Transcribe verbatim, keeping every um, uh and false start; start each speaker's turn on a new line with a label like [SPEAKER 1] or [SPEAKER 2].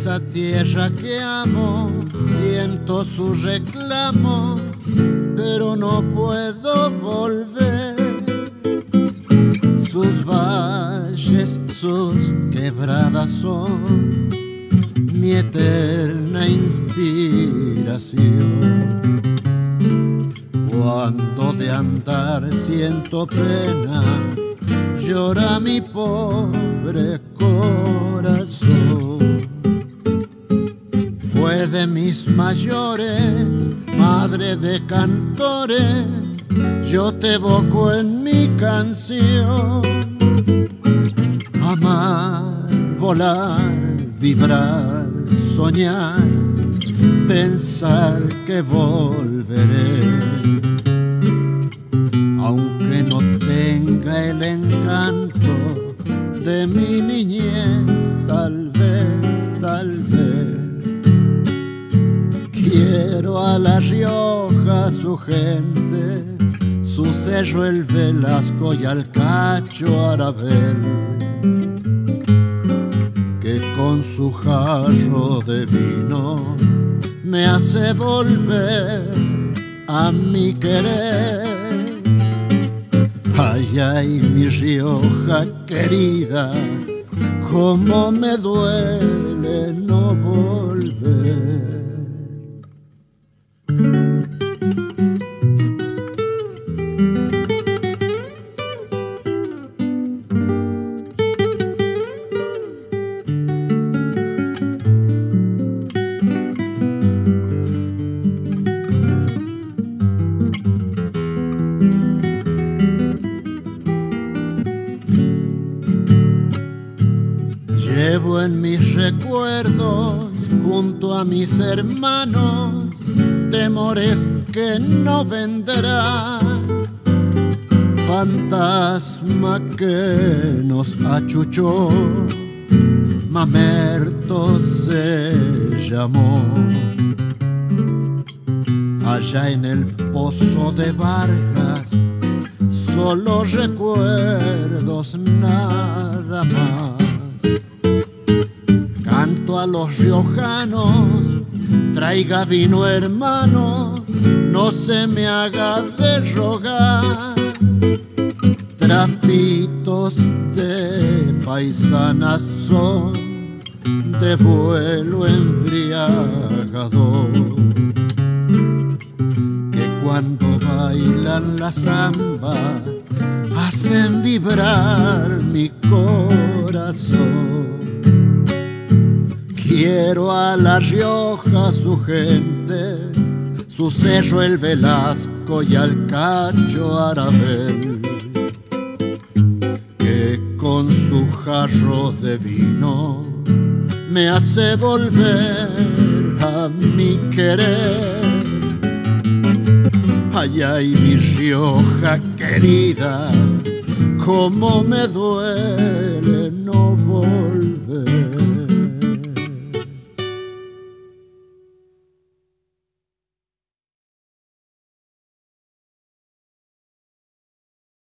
[SPEAKER 1] esa tierra que amo, siento su reclamo, pero no puedo volver. Sus valles, sus quebradas son mi eterna inspiración. Cuando de andar siento pena, llora mi pobre corazón. Fue de mis mayores, madre de cantores, yo te evoco en mi canción. Amar, volar, vibrar, soñar, pensar que volveré. Aunque no tenga el encanto de mi niñez, tal vez, tal vez. Quiero a La Rioja, su gente, su Cerro el Velasco y al Cacho Arabel, que con su jarro de vino me hace volver a mi querer. Ay, ay, mi Rioja querida, cómo me duele no volver. Llevo en mis recuerdos, junto a mis hermanos, temores que no vendrán. Fantasma que nos achuchó, Mamerto se llamó. Allá en el pozo de Vargas, solo recuerdos, nada más. Canto a los riojanos, traiga vino hermano, no se me haga de rogar. Trapitos de paisanas son de vuelo embriagador, que cuando bailan la samba hacen vibrar mi corazón. Quiero a La Rioja, su gente, su Cerro el Velasco y al Cacho Arabel, que con su jarro de vino me hace volver a mi querer. Ay, ay, mi Rioja querida, cómo me duele no volver.